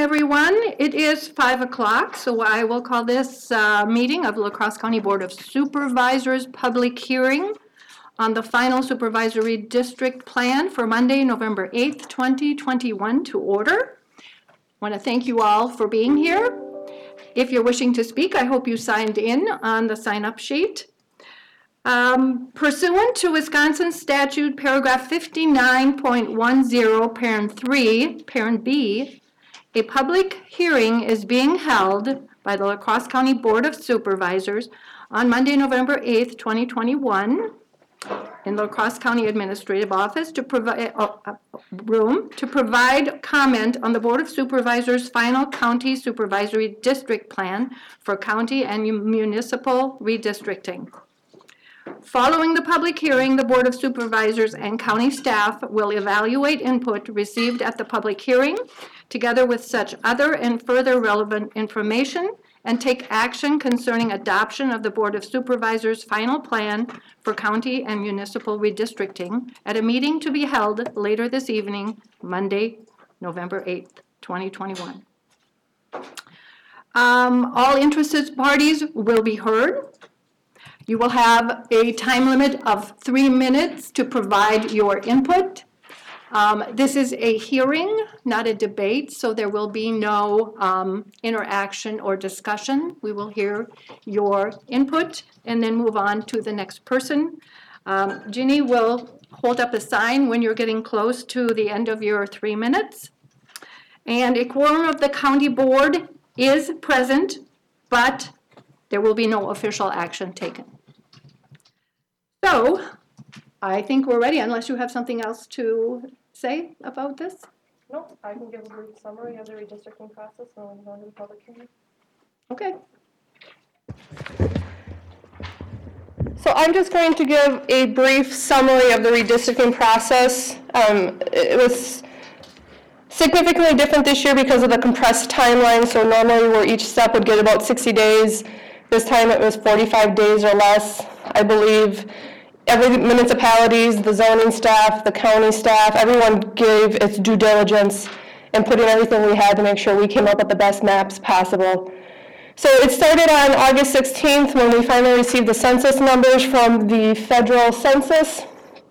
everyone. It is 5 o'clock, so I will call this meeting of La Crosse County Board of Supervisors public hearing on the final supervisory district plan for Monday, November 8th, 2021 to order. I want to thank you all for being here. If you're wishing to speak, I hope you signed in on the sign-up sheet. Pursuant to Wisconsin statute paragraph 59.10, parent 3, parent B, a public hearing is being held by the La Crosse County Board of Supervisors on Monday, November 8th, 2021 in La Crosse County Administrative Office to provide comment on the Board of Supervisors' final county supervisory district plan for county and municipal redistricting. Following the public hearing, the Board of Supervisors and county staff will evaluate input received at the public hearing, together with such other and further relevant information, and take action concerning adoption of the Board of Supervisors' final plan for county and municipal redistricting at a meeting to be held later this evening, Monday, November 8th, 2021. All interested parties will be heard. You will have a time limit of 3 minutes to provide your input. This is a hearing, not a debate, so there will be no interaction or discussion. We will hear your input and then move on to the next person. Ginny will hold up a sign when you're getting close to the end of your 3 minutes. And a quorum of the county board is present, but there will be no official action taken. So, I think we're ready, unless you have something else to say about this? No, I can give a brief summary of the redistricting process and then go to the public hearing. Okay. So I'm just going to give a brief summary of the redistricting process. It was significantly different this year because of the compressed timeline. So normally where each step would get about 60 days, this time it was 45 days or less, I believe. Every municipalities, the zoning staff, the county staff, everyone gave its due diligence in putting everything we had to make sure we came up with the best maps possible. So it started on August 16th when we finally received the census numbers from the federal census.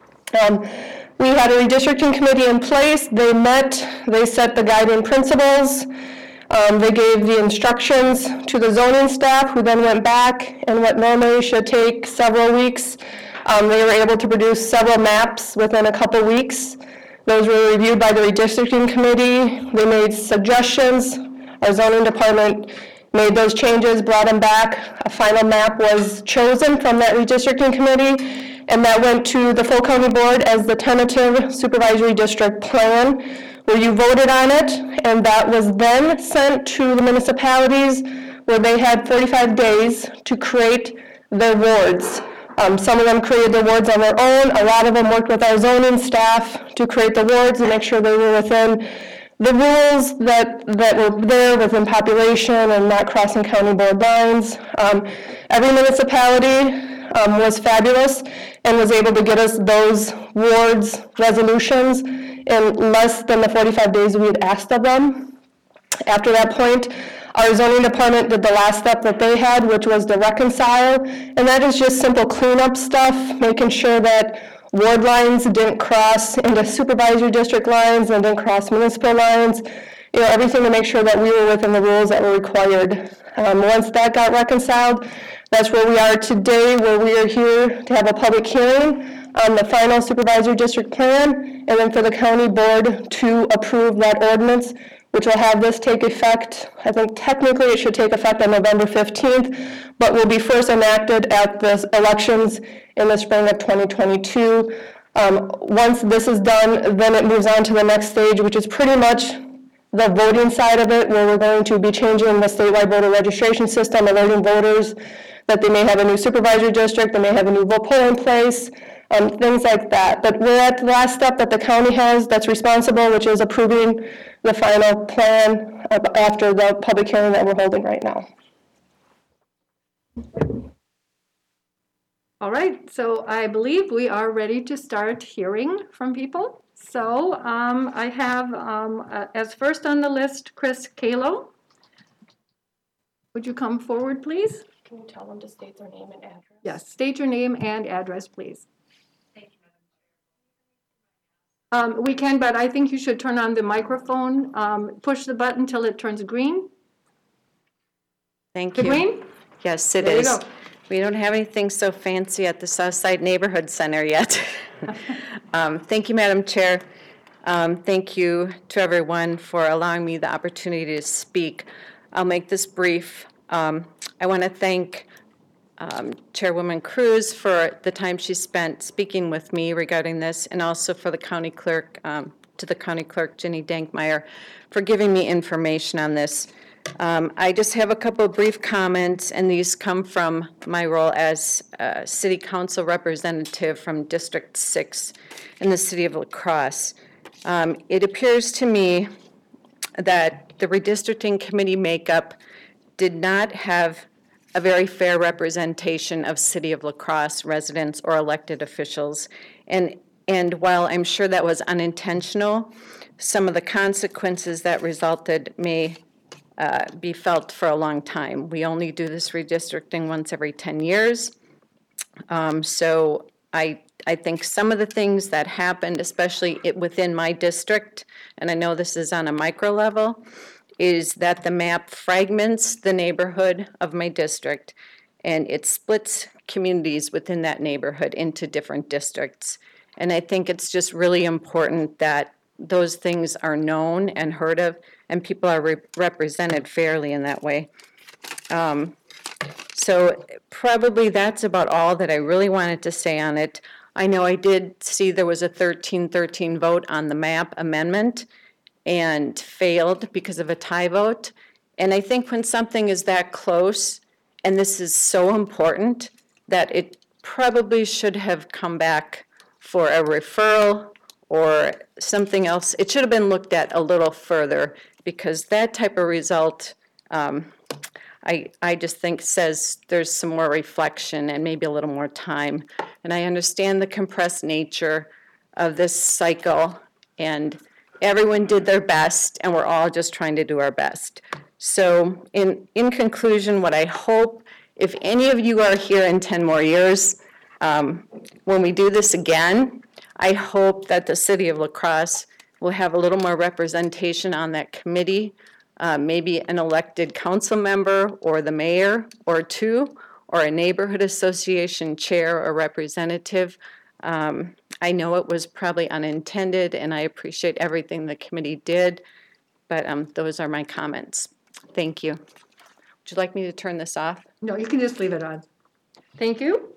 We had a redistricting committee in place. They met, they set the guiding principles. They gave the instructions to the zoning staff, who then went back, and what normally should take several weeks, they were able to produce several maps within a couple weeks. Those were reviewed by the redistricting committee. They made suggestions. Our zoning department made those changes, brought them back. A final map was chosen from that redistricting committee, and that went to the full county board as the tentative supervisory district plan, where you voted on it, and that was then sent to the municipalities, where they had 45 days to create their wards. Some of them created the wards on their own. A lot of them worked with our zoning staff to create the wards and make sure they were within the rules that were there within population and not crossing county board lines. Every municipality was fabulous and was able to get us those wards resolutions in less than the 45 days we had asked of them. After that point, our zoning department did the last step that they had, which was to reconcile, and that is just simple cleanup stuff, making sure that ward lines didn't cross into supervisory district lines and didn't cross municipal lines, everything to make sure that we were within the rules that were required. Once that got reconciled, that's where we are today, where we are here to have a public hearing on the final supervisory district plan, and then for the county board to approve that ordinance, which will have this take effect. I think technically it should take effect on November 15th, but will be first enacted at the elections in the spring of 2022. Once this is done, then it moves on to the next stage, which is pretty much the voting side of it, where we're going to be changing the statewide voter registration system, alerting voters that they may have a new supervisory district, they may have a new vote polling place, things like that. But we're at the last step that the county has that's responsible, which is approving the final plan after the public hearing that we're holding right now. All right, so I believe we are ready to start hearing from people. So I have as first on the list, Chris Kalo. Would you come forward, please? Can you tell them to state their name and address? Yes, state your name and address, please. We can, but I think you should turn on the microphone. Push the button till it turns green. Thank The you. green? Yes, it There you is. go. We don't have anything so fancy at the Southside Neighborhood Center yet. Thank you, Madam Chair. Thank you to everyone for allowing me the opportunity to speak. I'll make this brief. I want to thank Chairwoman Cruz for the time she spent speaking with me regarding this, and also for the county clerk, to the county clerk, Jenny Dankmeyer, for giving me information on this. I just have a couple of brief comments, and these come from my role as City Council representative from District 6 in the City of La Crosse. It appears to me that the redistricting committee makeup did not have a very fair representation of City of La Crosse residents or elected officials. And while I'm sure that was unintentional, some of the consequences that resulted may be felt for a long time. We only do this redistricting once every 10 years. So I think some of the things that happened, especially within my district, and I know this is on a micro level, is that the map fragments the neighborhood of my district, and it splits communities within that neighborhood into different districts. And I think it's just really important that those things are known and heard of, and people are represented fairly in that way. So probably that's about all that I really wanted to say on it. I know I did see there was a 13-13 vote on the map amendment and failed because of a tie vote. And I think when something is that close, and this is so important, that it probably should have come back for a referral or something else. It should have been looked at a little further, because that type of result, I just think says there's some more reflection and maybe a little more time. And I understand the compressed nature of this cycle, and everyone did their best, and we're all just trying to do our best. So in conclusion, what I hope, if any of you are here in 10 more years, when we do this again, I hope that the City of La Crosse will have a little more representation on that committee, maybe an elected council member or the mayor or two, or a neighborhood association chair or representative. I know it was probably unintended, and I appreciate everything the committee did, but those are my comments. Thank you. Would you like me to turn this off? No, you can just leave it on. Thank you.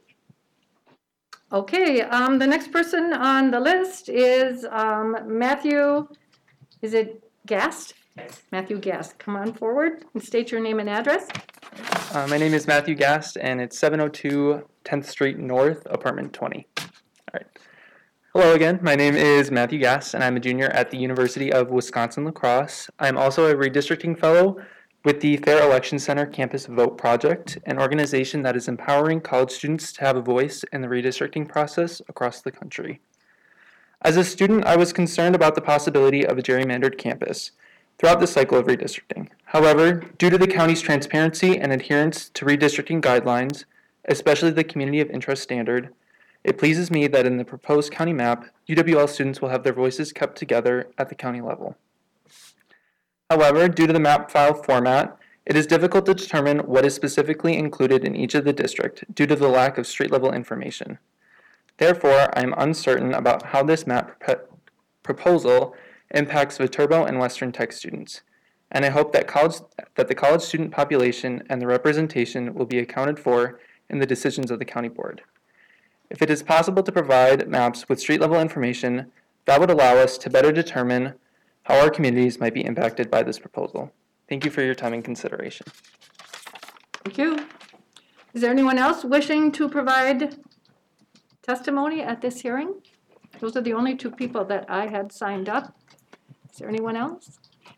Okay, the next person on the list is Matthew, is it Gast? Yes. Matthew Gast, come on forward and state your name and address. My name is Matthew Gast, and it's 702 10th Street North, apartment 20. All right. Hello again. My name is Matthew Gast, and I'm a junior at the University of Wisconsin-La Crosse. I'm also a redistricting fellow with the Fair Election Center Campus Vote Project, an organization that is empowering college students to have a voice in the redistricting process across the country. As a student, I was concerned about the possibility of a gerrymandered campus throughout the cycle of redistricting. However, due to the county's transparency and adherence to redistricting guidelines, especially the Community of Interest Standard, it pleases me that in the proposed county map, UWL students will have their voices kept together at the county level. However, due to the map file format, it is difficult to determine what is specifically included in each of the district due to the lack of street-level information. Therefore, I am uncertain about how this map proposal impacts Viterbo and Western Tech students, and I hope that the college student population and the representation will be accounted for in the decisions of the county board. If it is possible to provide maps with street-level information, that would allow us to better determine how our communities might be impacted by this proposal. Thank you for your time and consideration. Thank you. Is there anyone else wishing to provide testimony at this hearing? Those are the only two people that I had signed up. Is there anyone else?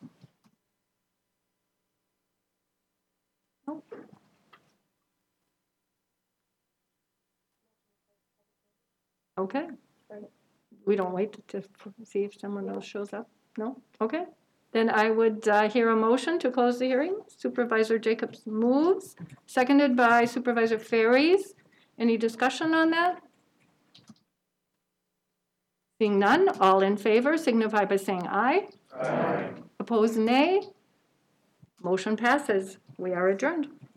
No? Okay. We don't wait to see if someone else shows up? No? Okay. Then I would hear a motion to close the hearing. Supervisor Jacobs moves, seconded by Supervisor Ferries. Any discussion on that? Seeing none, all in favor signify by saying aye. Aye. Opposed, nay. Motion passes. We are adjourned.